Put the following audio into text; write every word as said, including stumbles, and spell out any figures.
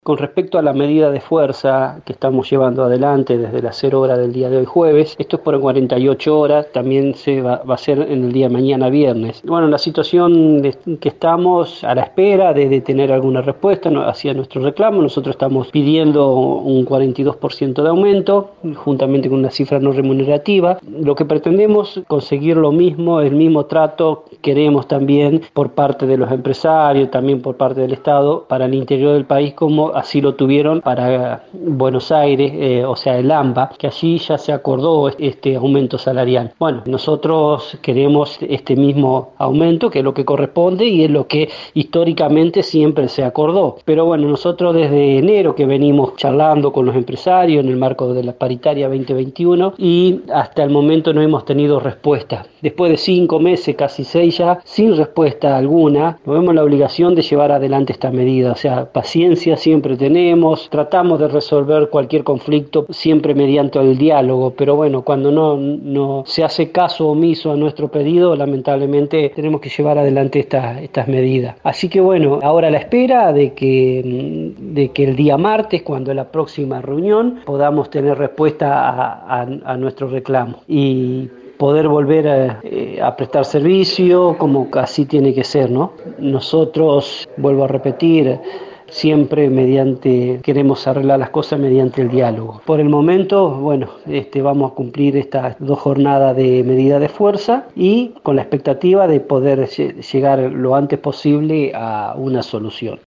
Con respecto a la medida de fuerza que estamos llevando adelante desde las cero horas del día de hoy jueves, esto es por cuarenta y ocho horas, también se va, va a ser en el día de mañana viernes. Bueno, la situación de, que estamos a la espera de, de tener alguna respuesta no, hacia nuestro reclamo, nosotros estamos pidiendo un cuarenta y dos por ciento de aumento, juntamente con una cifra no remunerativa. Lo que pretendemos conseguir lo mismo, el mismo trato, queremos también por parte de los empresarios, también por parte del Estado, para el interior del país, como así lo tuvieron para Buenos Aires, eh, o sea, el AMBA, que allí ya se acordó este aumento salarial. Bueno, nosotros queremos este mismo aumento, que es lo que corresponde y es lo que históricamente siempre se acordó. Pero bueno, nosotros desde enero que venimos charlando con los empresarios en el marco de la paritaria veinte veintiuno y hasta el momento no hemos tenido respuesta. Después de cinco meses, casi seis ya, sin respuesta alguna, nos vemos la obligación de llevar adelante esta medida. O sea, paciencia siempre tenemos, tratamos de resolver cualquier conflicto siempre mediante el diálogo, pero bueno, cuando no, no se hace caso omiso a nuestro pedido, lamentablemente tenemos que llevar adelante estas, estas medidas. Así que bueno, ahora a la espera de que, de que el día martes, cuando es la próxima reunión, podamos tener respuesta a, a, a nuestro reclamo y poder volver a, eh, a prestar servicio como así tiene que ser, ¿no? Nosotros, vuelvo a repetir, siempre mediante, queremos arreglar las cosas mediante el diálogo. Por el momento, bueno, este, vamos a cumplir estas dos jornadas de medida de fuerza y con la expectativa de poder llegar lo antes posible a una solución.